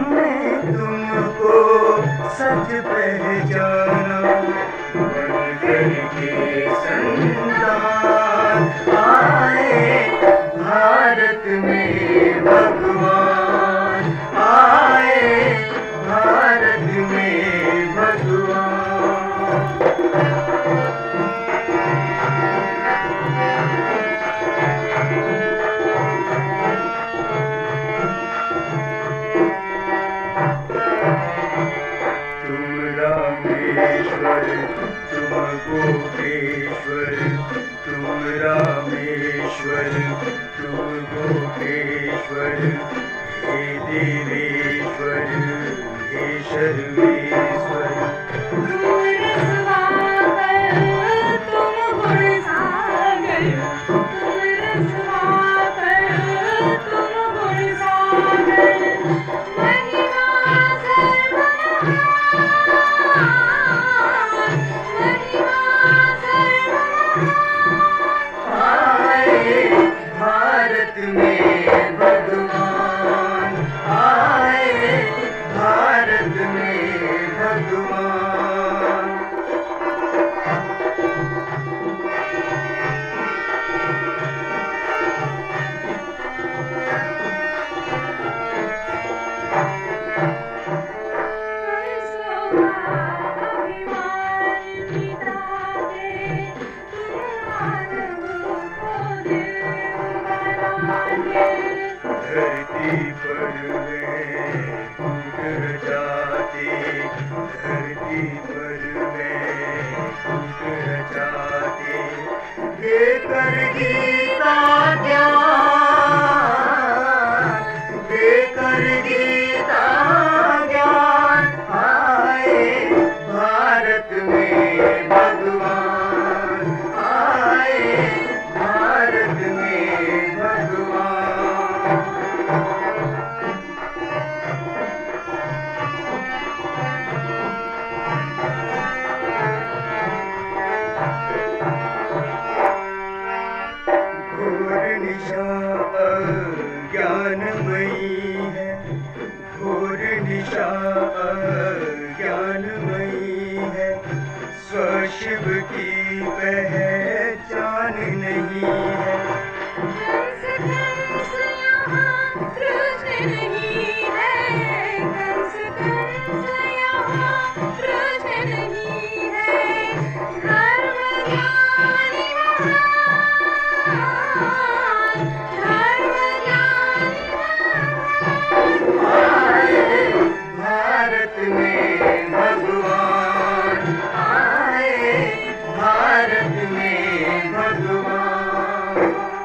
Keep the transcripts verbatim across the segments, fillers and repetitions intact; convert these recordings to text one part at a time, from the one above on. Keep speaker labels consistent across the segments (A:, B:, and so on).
A: तुमको सच पहचाना, बनकर के संतान आए भारत में भगवान, आए भारत में भगवान। तुम गोपेश्वर, तुम रामेश्वर, तुम गोपेश्वर, हे देवेश्वर, हे सर्वेश्वर।
B: तुम रसवाकर, तुम गुणसागर, तुम रसवाकर, तुम गुणसागर, महिमा सर्वमहान,
A: भारत में भगवान, आए भारत में भगवान। धरती पर मैं टूट जाती, धरती पर मैं टूट जाती, देकर गीता ज्ञान, देकर गीता ज्ञान, आए भारत में भगवान, आए भारत में भगवान। ज्ञानमयी है, घोर निशा ज्ञानमयी है, स्वशिव की पहचान नहीं है।
B: कंस कंस यहाँ कृष्ण नहीं है, कंस कंस यहाँ कृष्ण नहीं है, धर्म ज्ञानी
A: भारत में भगवान, आए भारत में भगवान।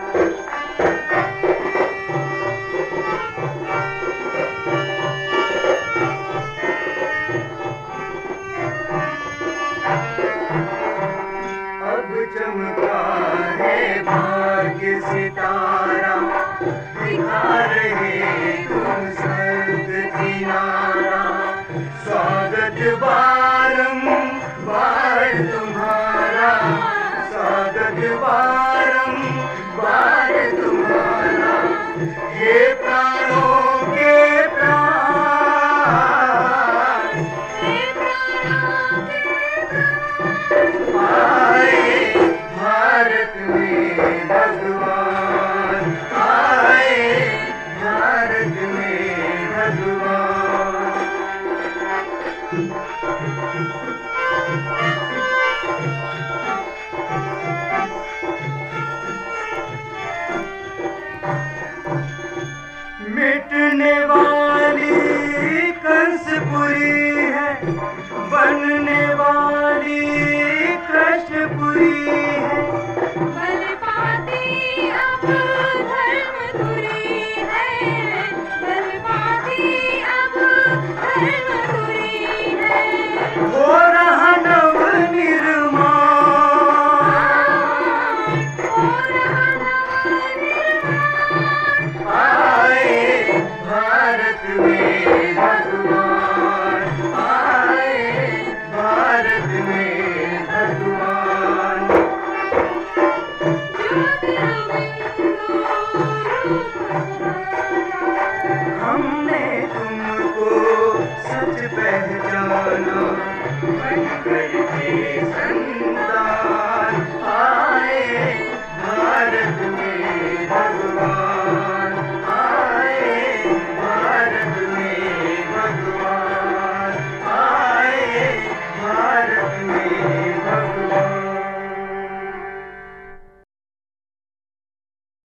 A: अब चमका है भाग्य सितारा, दिखा रहे तुम स्वर्ग किनारा, स्वागत बारंबार तुम्हारा, स्वागत बारंबार तुम्हारा, हे प्राणों के प्राण,
B: हे प्राणों के प्राण,
A: आए भारत में भगवान, आए भारत में भगवान। मिटने वाली कंसपुरी है, बनने वाली कृष्णपुरी है,
B: बल पाती अब धर्मपुरी है, बल पाती अब धर्मपुरी है,
A: बन गई